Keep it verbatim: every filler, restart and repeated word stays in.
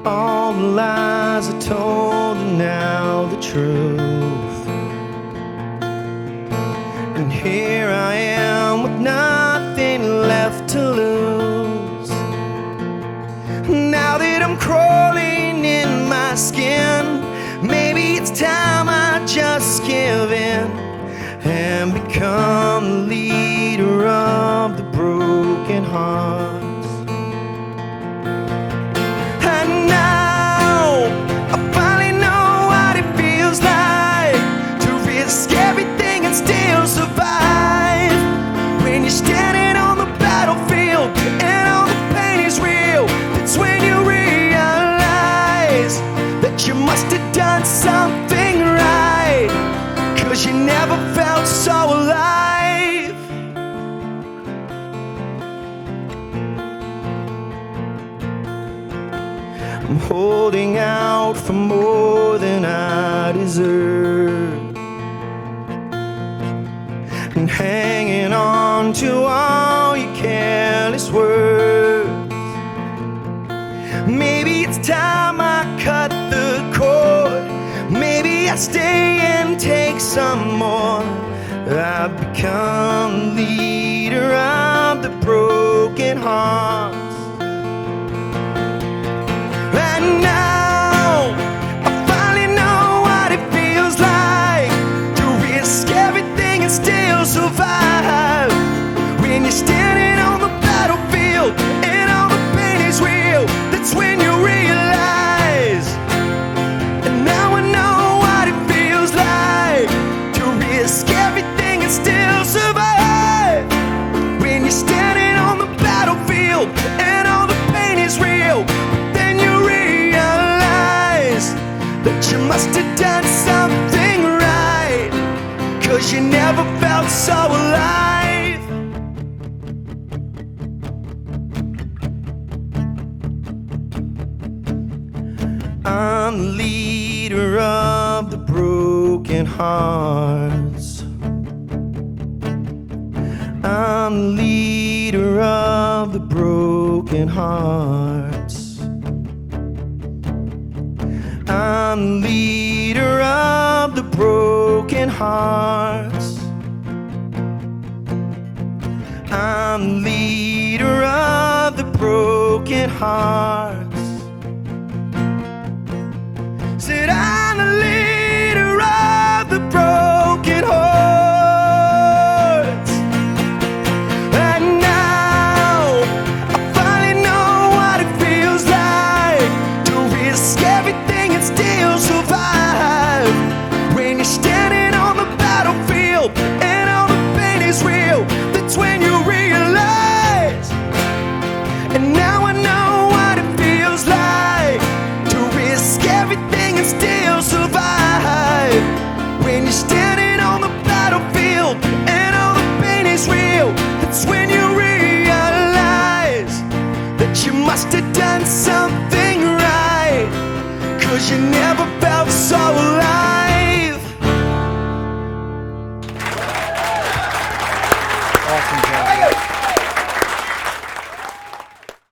All the lies I told and now the truth. And here I am with nothing left to lose. Now that I'm crawling in my skin, maybe it's time I just give in and become the leader of the broken hearts. And now I finally know what it feels like to risk everything and still survive. When you're standing on the battlefield and all the pain is real, that's when you realize that you must have done something right, 'cause you never felt so alive. I'm holding out for more than I deserve, and hanging on to all your careless words. Maybe it's time I cut the cord. Maybe I stay and take some more. I've become the leader of the broken hearts. And now I finally know what it feels like to risk everything and still survive. When you're standing on the battlefield and all the pain is real, that's when you realize. And now I know what it feels like to risk everything and still survive. When you're standing on the battlefield and all the pain is real, then you realize that you must have done something right, 'cause you never felt so alive. I'm the leader of the broken hearts. I'm the leader of the broken hearts. I'm the leader of the broken hearts. I'm the leader of the broken hearts. Said I'm the leader of the broken hearts. And now I finally know what it feels like to risk everything and still survive. When you're standing on the battlefield and all the pain is real, that's when you realize. And now I know what it feels like to risk everything and still survive. When you're standing on the battlefield and all the pain is real, that's when you realize that you must have done something right, 'cause you never felt so alive.